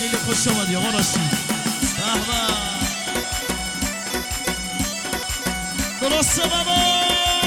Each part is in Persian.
خیلی خوش آمدی آقا راستی. درسته بابا.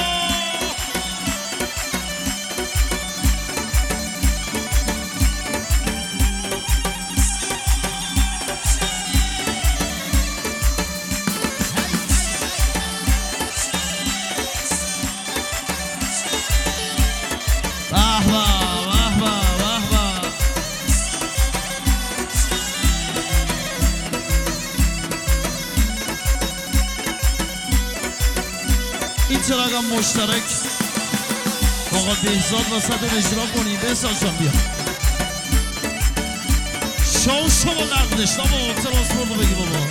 چراغم مشترک آقا بهزاد واسه اجرا کنیم. بهزاد جان بیا شما نقدش بابا ترانسپورت رو بگی بابا.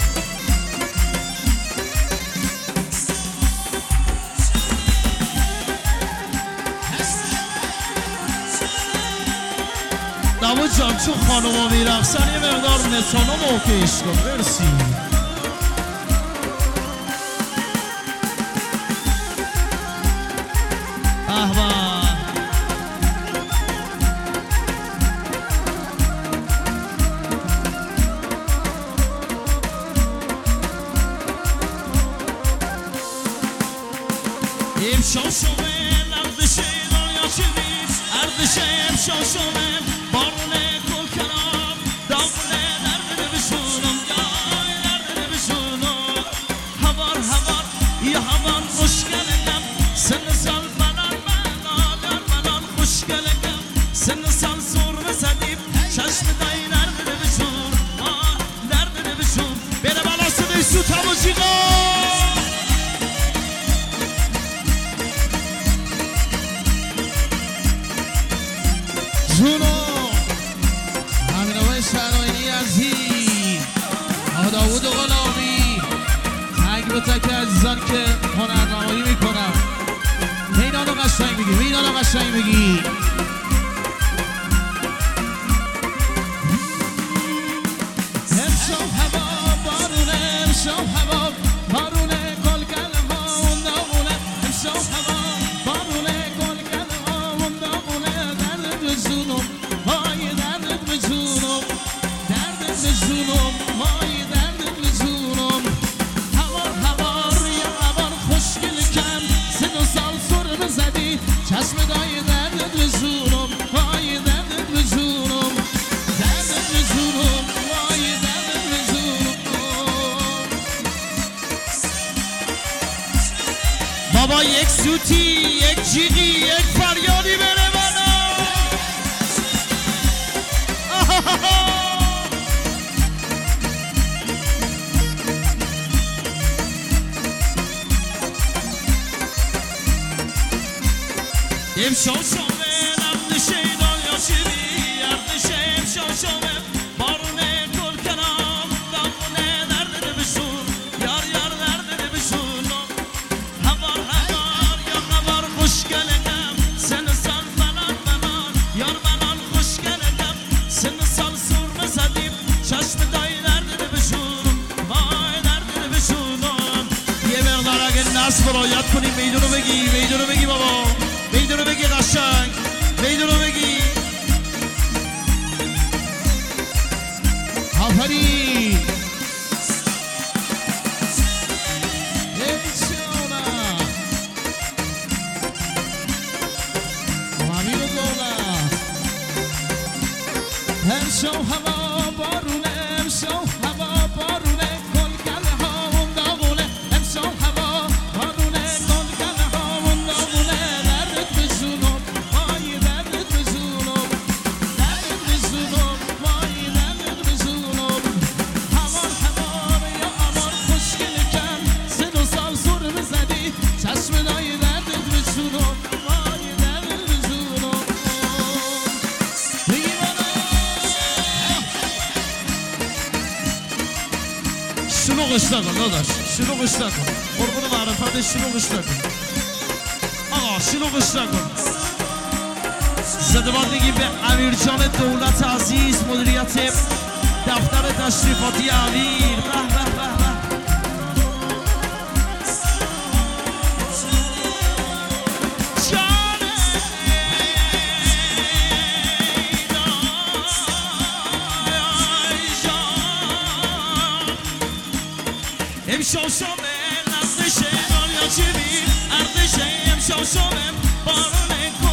نبا جان چون خانم ها میرقصن یه مقدار مترونوم اوکیش کن. مرسی. بابا یک سوتی یک جیغی یک فریادی بره منو. امشب شامه نقد شیدان یا شیری اردش امشب شامه بارونه گل کنم دامونه درد بشون یار یار درد بشون هوار هوار یا هوار خوشگلگم سن سال فلان فلان یار فلان خوشگلگم سن سال سور بزدیم چشم دای درد بشون وای درد بشون. یه مقدار اگه نصب رایت کنیم میدونو بگی بابا میدونو بگی قشنگ میدونو بگی آفرین. امشو هوا بارونه امشو هوا بارونه گلگله ها اون داغونه امشو هوا بارونه گلگله ها اون داغونه دردت بجونم وای دردت بجونم دردت بجونم وای دردت بجونم هوار هوار یا هوار خوشگل کم سن و سال سر بزدی چشم دای دردت بجونم وای دردت بجونم. شلوغش نکن داداش شلوغش نکن قربون معرفت شلوغش نکن آقا شلوغش نکن. زده‌بندگی به امیرجان دولت عزیز مدیریت دفتر تشریفاتی امیر. به به به به شوشومه اردشیم دنیا چی بی اردشیم شوشومه بارون